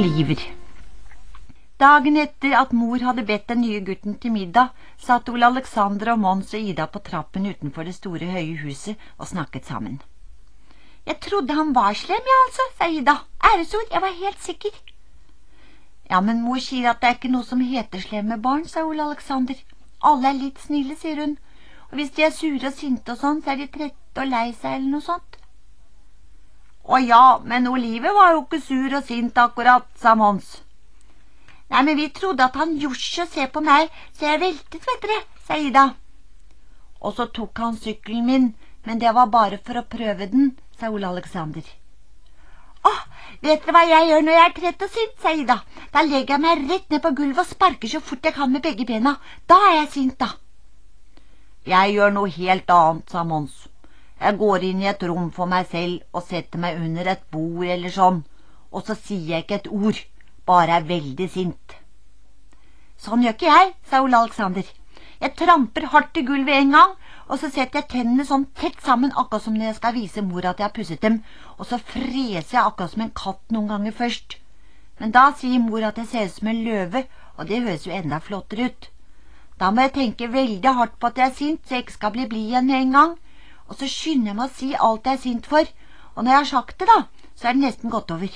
Oliver. Dagen etter at mor hadde bedt den nye gutten til middag, satt Ole Alexander og Mons og Ida på trappen utenfor det store høye huset og snakket sammen. «Jeg trodde han var slem, ja altså», sa Ida. «Æresord, jeg var helt sikker». «Ja, men mor sier at det er ikke noe som heter slemme barn», sa Ole Alexander. «Alle er litt snille», sier hun. «Og hvis de er sure og sinte og sånn, så er de trette og lei seg eller noe sånt». «Å ja, men Oliver var jo ikke sur og sint akkurat», sa Mons. «Nei, men vi trodde at han gjorde se på meg, så jeg veltet, vet dere», sa Ida. «Og så tok han sykkelen min, men det var bare for å prøve den», sa Ole Alexander. «Åh, vet dere hva jeg gjør når jeg er trett og sint», sa Ida. «Da legger jeg meg rett ned på gulvet og sparker så fort jeg kan med begge bena. Da er jeg sint, da». «Jeg gjør noe helt annet», sa Mons. «Jeg går inn i et rom for meg selv og setter meg under et bord eller sånn, og så sier jeg ikke et ord, bare er veldig sint». «Sånn gjør ikke jeg», sa Ole Alexander. «Jeg tramper hardt i gulvet en gang, og så setter jeg tennene sånn tett sammen akkurat som når jeg skal vise mor at jeg har pusset dem, og så freser jeg akkurat som en katt noen ganger først. Men da sier mor at jeg ser ut som en løve, og det høres jo enda flottere ut. Da må jeg tenke veldig hardt på at jeg er sint, så jeg ikke skal bli blid igjen med en gang, og så skynder jeg meg å si alt jeg er sint for, og når jeg har sagt det da, så er det nesten gått over».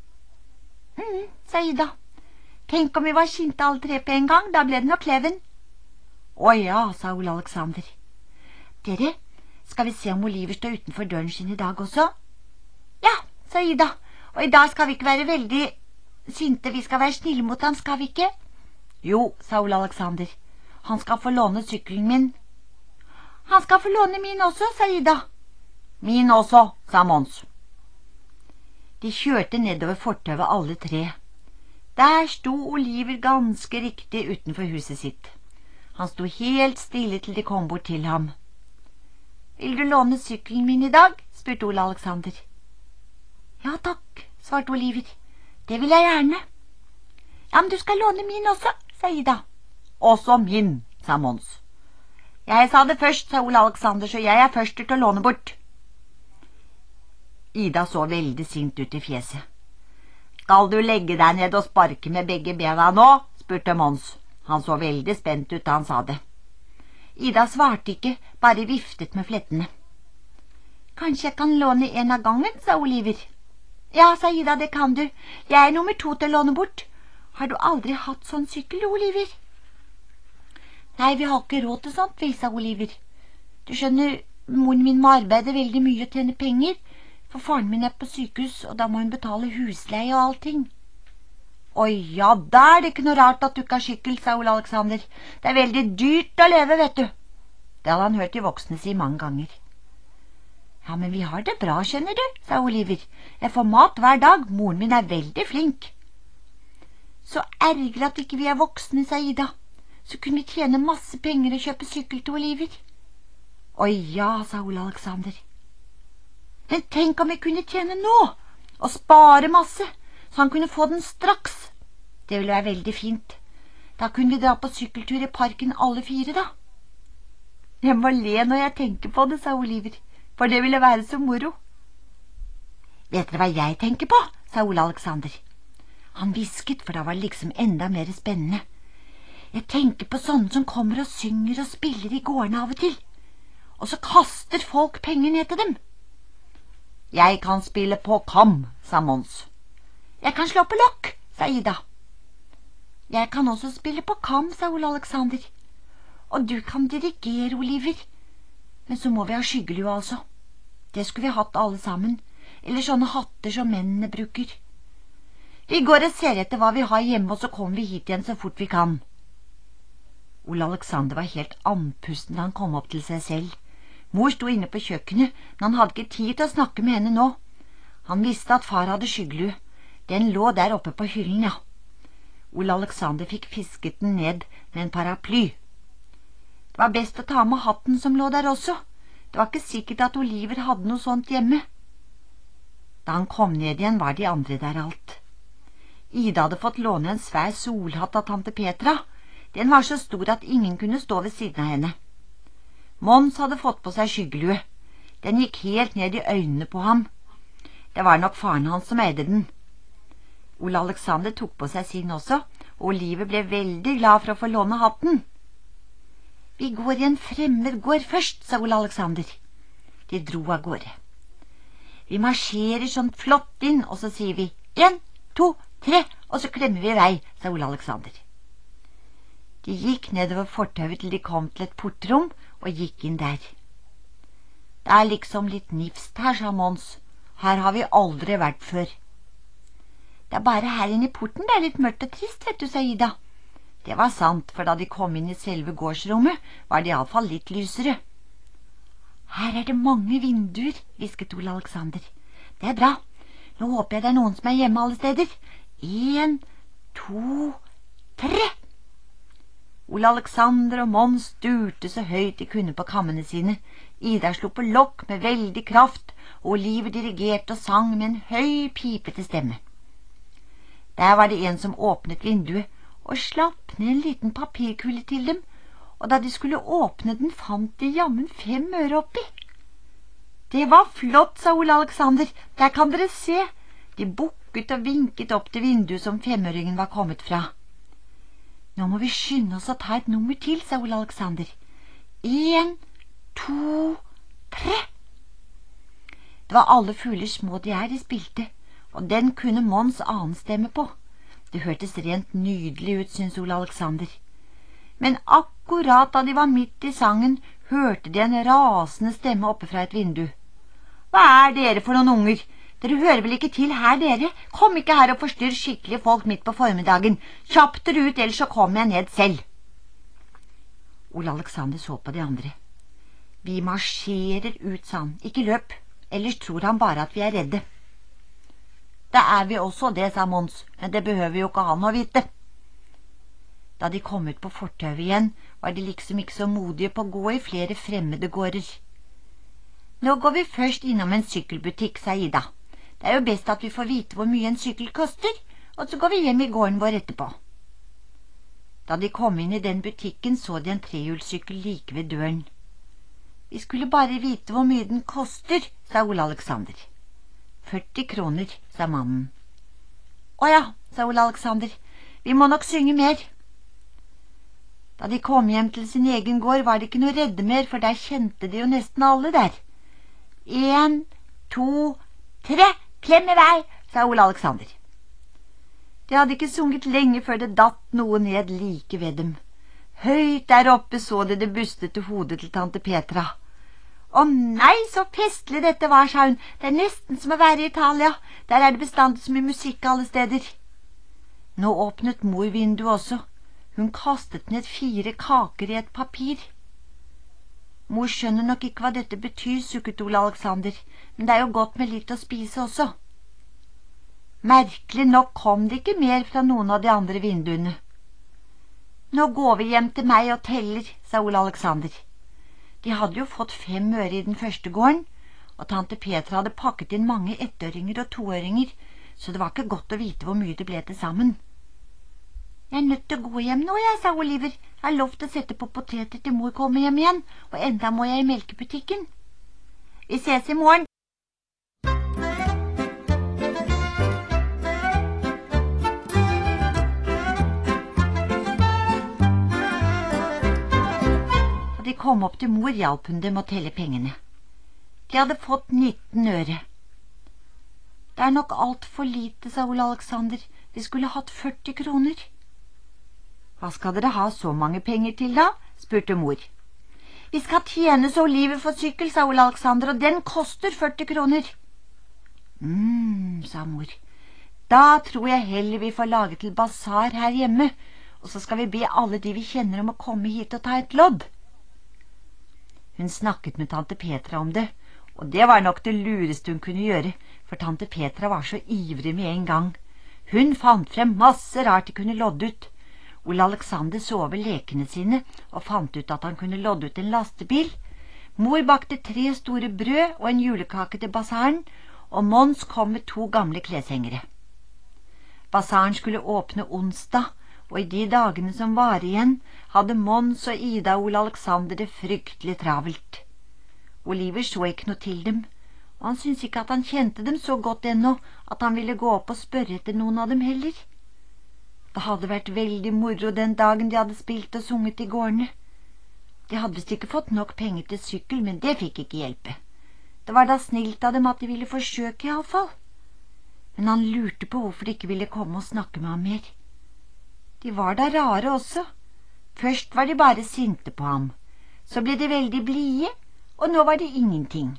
Sa Ida. «Tenk om vi var sinte alle tre på en gang, da ble det nok Kleven». «Å ja», sa Ole Alexander. «Dere, skal vi se om Oliver står utenfor døren sin i dag også?» «Ja», sa Ida, «og i dag skal vi ikke være veldig sinte, vi skal være snille mot han, skal vi ikke?» «Jo», sa Ole Alexander, «han skal få låne sykkelen min». «Han skal få låne min også», sa Ida. «Min også», sa Mons. De kjørte nedover fortauet alle tre. Der sto Oliver ganske riktig utenfor huset sitt. Han sto helt stille til de kom bort til ham. «Vil du låne sykkelen min i dag?» spurte Ole Alexander. «Ja takk», svarte Oliver. «Det vil jeg gjerne». «Ja, men du skal låne min også», sa Ida. «Også min», sa Mons. «Jeg sa det først», sa Ole Alexander, «så jeg er først til å låne bort». Ida så veldig sint ut i fjeset. «Skal du legge deg ned og sparke med begge bena nå?» spurte Mons. Han så veldig spent ut da han sa det. Ida svarte ikke, bare viftet med flettene. «Kanskje jeg kan låne en av gangen», sa Oliver. «Ja», sa Ida, «det kan du. Jeg er nummer 2 til å låne bort. Har du aldri hatt sånn sykkel, Oliver?» «Nei, vi har ikke råd til sånt», sa Oliver. «Du skjønner, moren min må arbeide veldig mye og tjene penger, for faren min er på sykehus, og da må hun betale husleie og allting». «Oi, ja, da er det ikke noe rart at du ikke har sykkel», sa Ole Alexander. «Det er veldig dyrt å leve, vet du». Det hadde han hørt de voksne si mange ganger. «Ja, men vi har det bra, skjønner du», sa Oliver. «Jeg får mat hver dag, moren min er veldig flink». «Så ergerlig at ikke vi er voksne», sa Ida. «Så kunne vi tjene masse penger og kjøpe sykkel til Oliver». «Oi, ja», sa Ole Alexander. «Men tenk om vi kunne tjene nå, og spare masse, så han kunne få den straks. Det ville være veldig fint. Da kunne vi dra på sykkeltur i parken alle 4 da». «Jeg må le når jeg tenker på det», sa Oliver, «for det ville være så moro». «Vet dere hva jeg tenker på?» sa Ole Alexander. Han hvisket, for da var det liksom enda mer spennende. «Jeg tenker på sånne som kommer og synger og spiller i gårdene av og til, og så kaster folk penger ned til dem». «Jeg kan spille på kam», sa Mons. «Jeg kan slå på lokk», sa Ida. «Jeg kan også spille på kam», sa Ole Alexander. «Og du kan dirigere, Oliver. Men så må vi ha skyggelue, altså. Det skulle vi hatt alle sammen, eller sånne hatter som mennene bruker. Vi går og ser etter hva vi har hjemme, og så kommer vi hit igjen så fort vi kan». Ole Alexander var helt andpusten da han kom opp til seg selv. Mor sto inne på kjøkkenet, men han hadde ikke tid til å snakke med henne nå. Han visste at far hadde skyggelue. Den lå der oppe på hyllen, ja. Ole Alexander fikk fisket den ned med en paraply. Det var best å ta med hatten som lå der også. Det var ikke sikkert at Oliver hadde noe sånt hjemme. Da han kom ned igjen, var de andre der alt. Ida hadde fått låne en svær solhatt av tante Petra. Den var så stor at ingen kunne stå ved siden av henne. Mons hadde fått på seg skyggelue. Den gikk helt ned i øynene på ham. Det var nok faren hans som eide den. Ole Alexander tok på seg sin også, og Oliver ble veldig glad for å få låne hatten. Vi går i en fremmed gård først, sa Ole Alexander. De dro av gårde. Vi marsjerer sånn flott inn, og så sier vi 1, 2, 3, og så klemmer vi i vei, sa Ole Alexander. De gikk nedover fortauet til de kom til et portrom og gikk inn der. Det er liksom litt nifst her, sa Mons. Her har vi aldri vært før. Det er bare her inne i porten det er litt mørkt og trist, vet du, sa Ida. Det var sant, for da de kom inn i selve gårdsrommet, var det i alle fall litt lysere. Her er det mange vinduer, hvisket Ole Alexander. Det er bra. Nå håper jeg det er noen som er hjemme alle steder. 1, 2, 3. Ole Alexander og Mons sturte så høyt de kunne på kammene sine. Ida slo på lokk med veldig kraft, og Oliver dirigerte og sang med en høy, pipete stemme. Der var det en som åpnet vinduet og slapp ned en liten papirkule til dem, og da de skulle åpne den, fant de jammen 5 øre oppi. Det var flott, sa Ole Alexander. Der kan dere se. De bukket og vinket opp til vinduet som 5-øringen var kommet fra. Nå må vi skynde oss å ta et nummer til, sa Ole Alexander. 1, 2, 3. Det var Alle fugler små de er de spilte, og den kunne Mons annen stemme på. Det hørtes rent nydelig ut, syntes Ole Alexander. Men akkurat da de var midt i sangen, hørte de en rasende stemme oppe fra et vindu. Hva er dere for noen unger? Dere hører vel ikke til her, dere? Kom ikke her og forstyrr skikkelige folk midt på formiddagen. Kjapp dere ut, ellers så kommer jeg ned selv. Ole Alexander så på de andre. Vi marsjerer ut, sa han. Ikke løp, ellers tror han bare at vi er redde. Da er vi også det, sa Mons, men det behøver jo ikke han å vite. Da de kom ut på fortauet igjen, var de liksom ikke så modige på å gå i flere fremmede gårder. Nå går vi først innom en sykkelbutikk, sa Ida. Det er jo best at vi får vite hvor mye en sykkel koster, og så går vi hjem i gården vår etterpå. Da de kom inn i den butikken, så de en trehjulssykkel like ved døren. Vi skulle bare vite hvor mye den koster, sa Ole Alexander. 40 kroner, sa mannen. Å ja, sa Ole Alexander, vi må nok synge mer. Da de kom hjem til sin egen gård, var de ikke noe redde mer, for der kjente de jo nesten alle der. 1, 2, 3, klem i vei, sa Ole Alexander. De hadde ikke sunget lenge før det datt noe ned like ved dem. Høyt der oppe så de det bustete hodet til tante Petra. Å nei, så festlig dette var, sa hun. Det er nesten som å være i Italia. Der er det bestandig så mye musikk alle steder. Nå åpnet mor vinduet også. Hun kastet ned 4 kaker i et papir. Mor skjønner nok ikke hva dette betyr, sukket Ole Alexander, men det er jo godt med litt å spise også. Merkelig nok kom det ikke mer fra noen av de andre vinduene. Nå går vi hjem til meg og teller, sa Ole Alexander. De hadde jo fått 5 øre i den første gården, og tante Petra hadde pakket inn mange 1-øringer og 2-øringer, så det var ikke godt å vite hvor mye det ble til sammen. Jeg er nødt til å gå hjem nå, jeg, sa Oliver. Jeg har lovt å sette på poteter til mor kommer hjem igjen, og enda må jeg i melkebutikken. Vi ses i morgen. Da de kom opp til mor, hjalp hun dem å telle pengene. De hadde fått 19 øre. Det er nok alt for lite, sa Ole Alexander. De skulle hatt 40 kroner. Hva skal dere ha så mange penger til da? Spurte mor. Vi skal tjene så Oliver får sykkel, sa Ole Alexander, og den koster 40 kroner. Sa mor. Da tror jeg heller vi får lage til basar her hjemme, og så skal vi be alle de vi kjenner om å komme hit og ta et lodd. Hun snakket med tante Petra om det, og det var nok det lureste hun kunne gjøre, for tante Petra var så ivrig med en gang. Hun fant frem masse rart de kunne lodde ut. Ole Alexander så over lekene sine og fant ut at han kunne lodde ut en lastebil. Mor bakte 3 store brød og en julekake til basaren, og Mons kom med 2 gamle kleshengere. Basaren skulle åpne onsdag, og i de dagene som var igjen, hadde Mons og Ida og Ole Alexander det fryktelig travelt. Oliver så ikke noe til dem, og han syntes ikke at han kjente dem så godt ennå at han ville gå opp og spørre etter noen av dem heller. Det hadde vært veldig moro den dagen de hadde spilt og sunget i gårdene. De hadde visst ikke fått nok penger til sykkel, men det fikk ikke hjelpe. Det var da snilt av dem at de ville forsøke i alle fall. Men han lurte på hvorfor de ikke ville komme og snakke med ham mer. De var da rare også. Først var de bare sinte på ham. Så ble de veldig blide, og nå var det ingenting.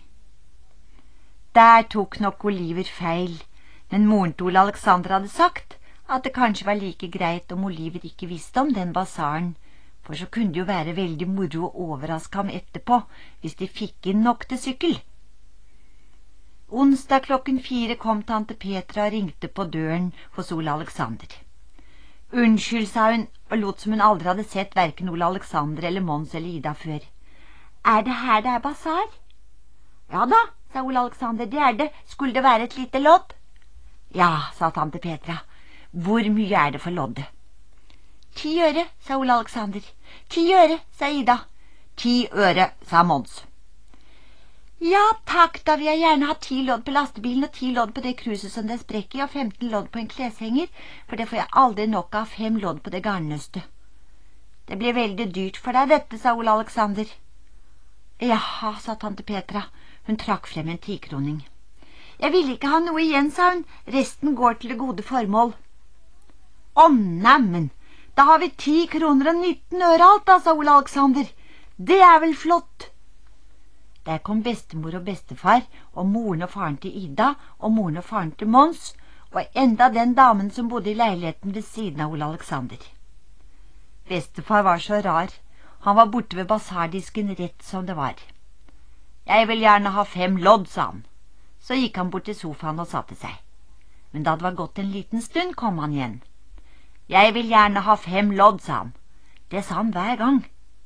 Der tok nok Oliver feil, men moren til Ole Alexander hadde sagt at det kanskje var like greit om Oliver ikke visste om den basaren, for så kunne det jo være veldig moro å overraske ham etterpå hvis de fikk inn nok til sykkel. Onsdag 4:00 kom tante Petra og ringte på døren hos Ole Alexander. Unnskyld, sa hun, og lot som hun aldri hadde sett hverken Ole Alexander eller Mons eller Ida før. Er det her det er basar? Ja da, sa Ole Alexander, det er det. Skulle det være et lite lodd? Ja, sa tante Petra. Hvor mye er det for loddet? 10 øre, sa Ole Alexander. 10 øre, sa Ida. 10 øre, sa Mons. Ja, takk, da vil jeg gjerne ha 10 lodd på lastebilen og 10 lodd på det kruset som det sprekker i, og 15 lodd på en kleshenger, for det får jeg aldri nok av 5 lodd på det garnnøstet. Det blir veldig dyrt for deg dette, sa Ole Alexander. Jaha, sa tante Petra. Hun trakk frem en 10-kroning. Jeg ville ikke ha noe igjen, sa hun. Resten går til det gode formål. Neimen, da har vi 10 kroner og 19 øre alt, da, sa Ole Alexander. Det er vel flott. Der kom bestemor og bestefar, og moren og faren til Ida, og moren og faren til Mons, og enda den damen som bodde i leiligheten ved siden av Ole Alexander. Bestefar var så rar. Han var borte ved basardisken rett som det var. Jeg vil gjerne ha 5 lodd, sa han. Så gikk han bort til sofaen og satte seg. Men da det var gått en liten stund, kom han igjen. Jeg vil gjerne ha 5 lodd, sa han. Det sa han hver gang.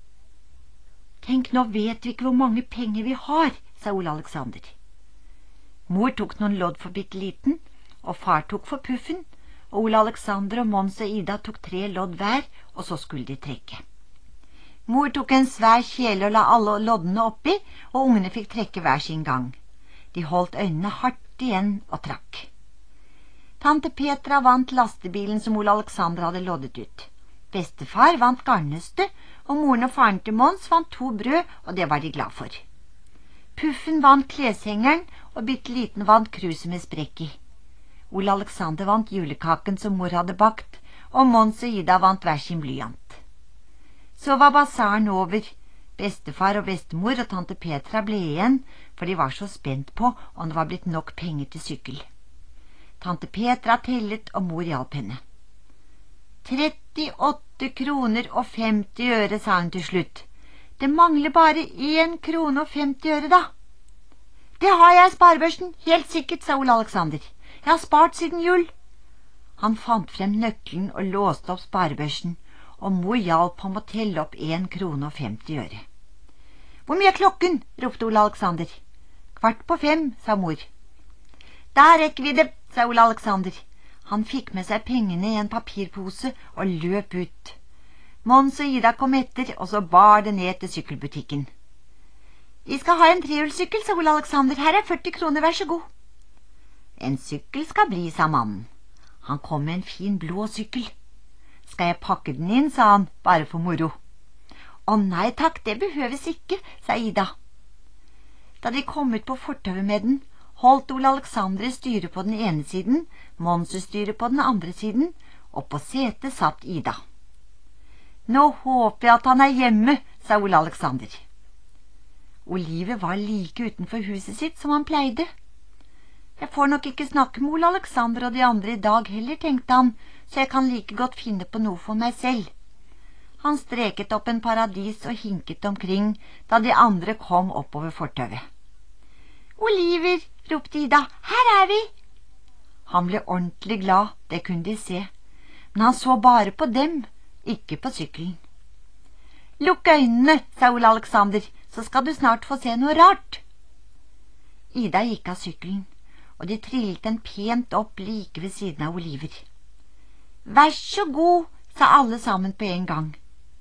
Tenk, nå vet vi ikke hvor mange penger vi har, sa Ole Alexander. Mor tok noen lodd for bitteliten, og far tok for puffen, og Ole Alexander og Mons og Ida tok 3 lodd hver, og så skulle de trekke. Mor tok en svær kjele og la alle loddene oppi, og ungene fikk trekke hver sin gang. De holdt øynene hardt igjen og trakk. Tante Petra vant lastebilen som Ole Alexander hadde loddet ut. Bestefar vant garnnøstet, og moren og faren til Mons vant 2 brød, og det var de glad for. Puffen vant kleshengeren, og bitteliten vant kruset med sprekk i. Ole Alexander vant julekaken som mor hadde bakt, og Mons og Ida vant hver sin blyant. Så var basaren over. Bestefar og bestemor og tante Petra ble igjen, for de var så spent på om det var blitt nok penger til sykkel. Tante Petra tellet, og mor hjalp henne. 38 kroner og 50 øre, sa hun til slutt. Det mangler bare 1 krone og 50 øre, da. Det har jeg i sparebørsen, helt sikkert, sa Ole Alexander. Jeg har spart siden jul. Han fant frem nøkkelen og låste opp sparebørsen, og mor hjalp ham å telle opp 1 krone og 50 øre. Hvor mye er klokken? Ropte Ole Alexander. 4:15, sa mor. Da rekker vi det, sa Ole Alexander. Han fikk med seg pengene i en papirpose og løp ut. Mons og Ida kom etter, og så bar det ned til sykkelbutikken. Vi skal ha en trehjulssykkel, sa Ole Alexander. Her er 40 kroner, vær så god. En sykkel skal bli, sa mannen. Han kom med en fin blå sykkel. Skal jeg pakke den inn, sa han, bare for moro. Nei takk, det behøves ikke, sa Ida. Da de kom ut på fortauet med den, holdt Ole Alexander styret på den ene siden, Mons styret på den andre siden, og på setet satt Ida. Nå håper jeg at han er hjemme, sa Ole Alexander. Oliver var like utenfor huset sitt som han pleide. Jeg får nok ikke snakke med Ole Alexander og de andre i dag heller, tenkte han, så jeg kan like godt finne på noe for meg selv. Han streket opp en paradis og hinket omkring da de andre kom oppover fortauet. Oliver, ropte Ida, her er vi! Han ble ordentlig glad, det kunne de se, men han så bare på dem, ikke på sykkelen. Lukk øynene, sa Ole Alexander, så skal du snart få se noe rart. Ida gikk av sykkelen, og de trillet den pent opp like ved siden av Oliver. Vær så god, sa alle sammen på en gang.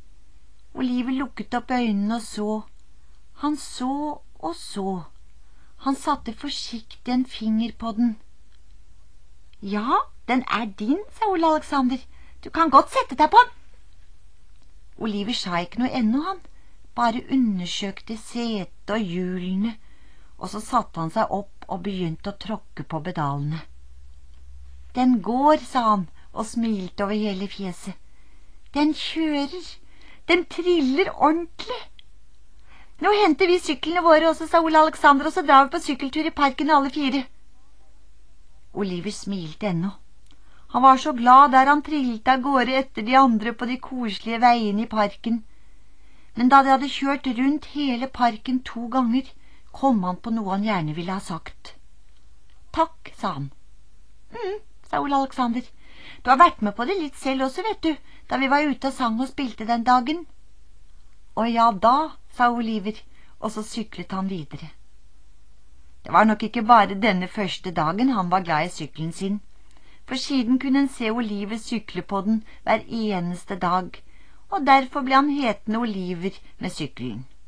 Oliver lukket opp øynene og så. Han så og så. Han satte forsiktig en finger på den. Ja, den er din, sa Ole Alexander. Du kan godt sette deg på den. Oliver sa ikke noe ennå, han. Bare undersøkte setet og hjulene, og så satte han seg opp og begynte å tråkke på pedalene. Den går, sa han og smilte over hele fjeset. Den kjører. Den triller ordentlig. Nå henter vi syklene våre også, sa Ole Alexander, og så drar vi på sykkeltur i parken alle fire. Oliver smilte ennå. Han var så glad der han trillte av gårde etter de andre på de koselige veiene i parken. Men da de hadde kjørt rundt hele parken 2 ganger, kom han på noe han gjerne ville ha sagt. Takk, sa han. Sa Ole Alexander. Du har vært med på det litt selv også, vet du, da vi var ute og sang og spilte den dagen. Å ja da, sa Oliver, og så syklet han videre. Det var nok ikke bare denne første dagen han var glad i sykkelen sin, for siden kunne han se Oliver sykle på den hver eneste dag, og derfor ble han hetende Oliver med sykkelen.